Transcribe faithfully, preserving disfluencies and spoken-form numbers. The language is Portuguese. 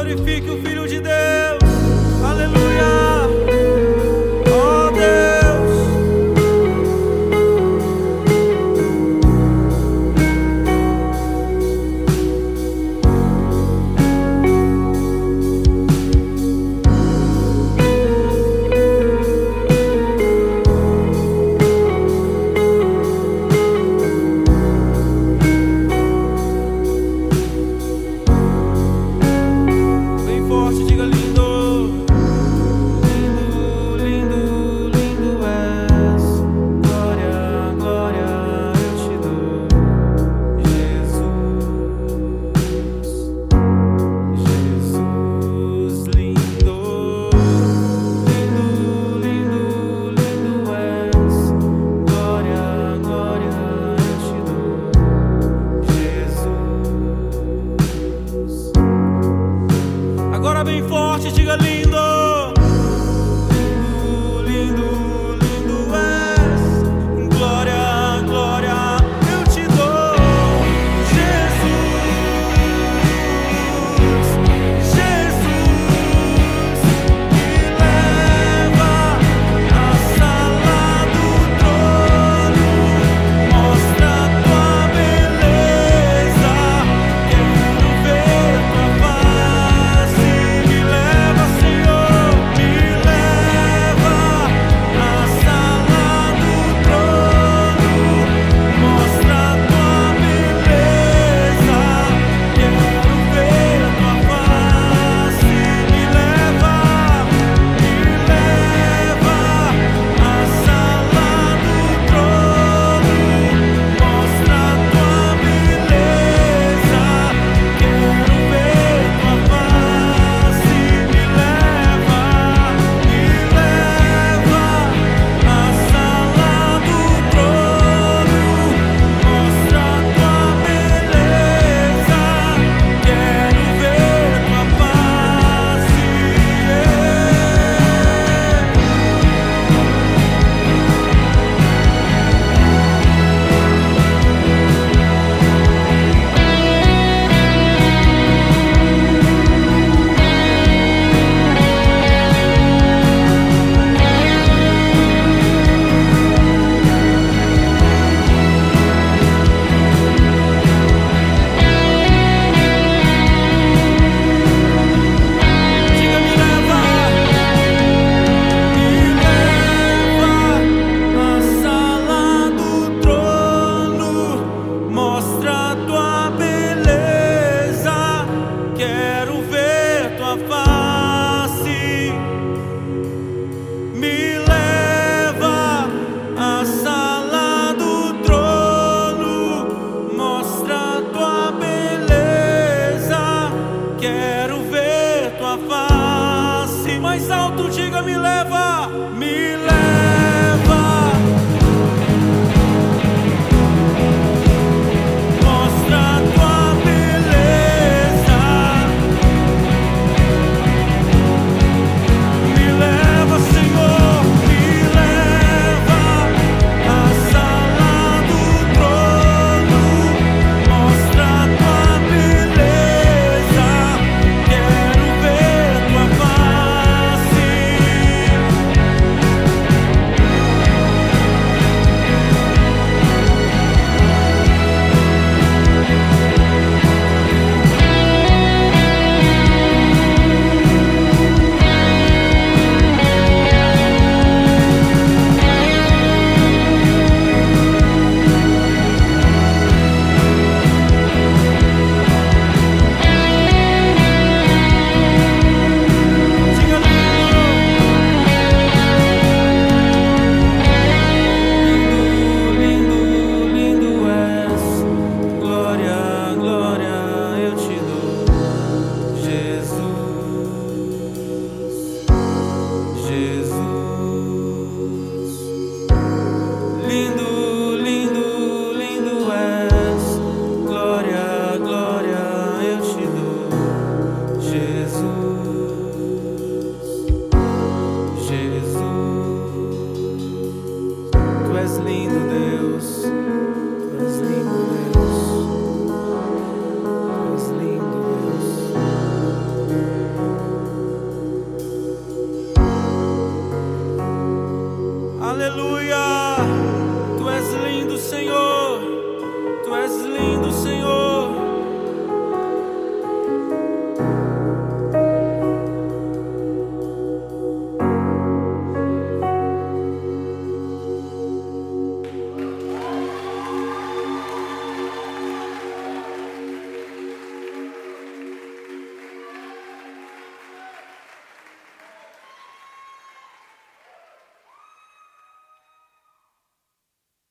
Glorifique o Filho de Deus. Aleluia. Oh Deus. Bem forte, diga lindo. Lindo, lindo, lindo és. Glória, glória eu te dou, Jesus. Jesus, lindo. Lindo, lindo, lindo és. Glória, glória eu te dou, Jesus. Agora bem forte, diga lindo. Lindo, lindo, lindo és. Glória, glória eu te dou, Jesus. Jesus, me leva à sala do trono, mostra a tua beleza. Quero ver tua face. Me leva, Senhor, me leva à sala do trono, mostra a tua beleza. Quero ver tua face. Me leva, me leva à sala do trono, mostra a tua beleza. Quero ver tua face. Me leva, me leva à sala do trono, mostra a tua beleza. Quero ver tua face. Diga, me leva, me leva à sala do trono, mostra a tua beleza. Quero ver tua face. Me leva à sala do trono, mostra a tua beleza. Quero ver tua face. Mais alto, diga, me leva.